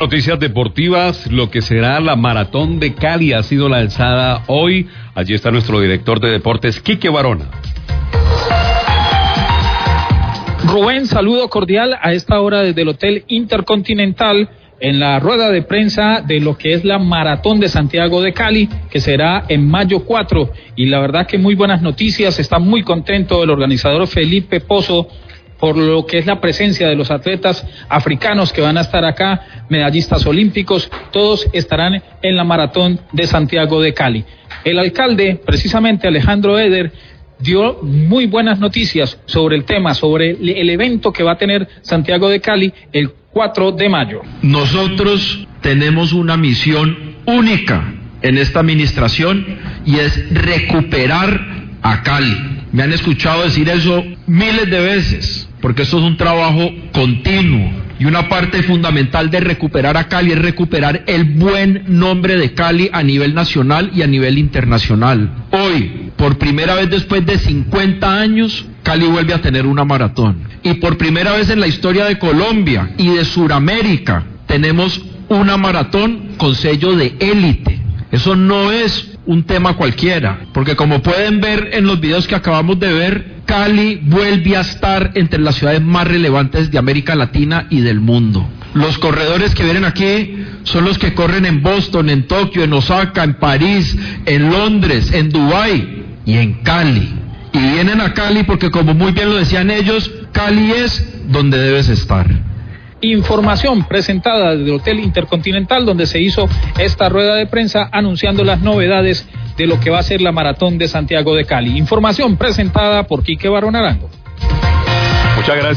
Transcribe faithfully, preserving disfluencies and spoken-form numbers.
Noticias deportivas, lo que será la Maratón de Cali ha sido lanzada hoy. Allí está nuestro director de deportes, Quique Barona. Rubén, saludo cordial a esta hora desde el Hotel Intercontinental en la rueda de prensa de lo que es la Maratón de Santiago de Cali, que será en mayo cuatro. Y la verdad que muy buenas noticias, está muy contento el organizador Felipe Pozo por lo que es la presencia de los atletas africanos que van a estar acá, medallistas olímpicos, todos estarán en la Maratón de Santiago de Cali. El alcalde, precisamente Alejandro Eder, dio muy buenas noticias sobre el tema, sobre el, el evento que va a tener Santiago de Cali el cuatro de mayo. Nosotros tenemos una misión única en esta administración y es recuperar a Cali. Me han escuchado decir eso miles de veces, porque esto es un trabajo continuo y una parte fundamental de recuperar a Cali es recuperar el buen nombre de Cali a nivel nacional y a nivel internacional. Hoy, por primera vez después de cincuenta años, Cali vuelve a tener una maratón. Y por primera vez en la historia de Colombia y de Sudamérica, tenemos una maratón con sello de élite. Eso no es un tema cualquiera, porque como pueden ver en los videos que acabamos de ver, Cali vuelve a estar entre las ciudades más relevantes de América Latina y del mundo. Los corredores que vienen aquí son los que corren en Boston, en Tokio, en Osaka, en París, en Londres, en Dubái y en Cali. Y vienen a Cali porque, como muy bien lo decían ellos, Cali es donde debes estar. Información presentada desde el Hotel Intercontinental, donde se hizo esta rueda de prensa anunciando las novedades de lo que va a ser la Maratón de Santiago de Cali. Información presentada por Quique Barona Arango. Muchas gracias.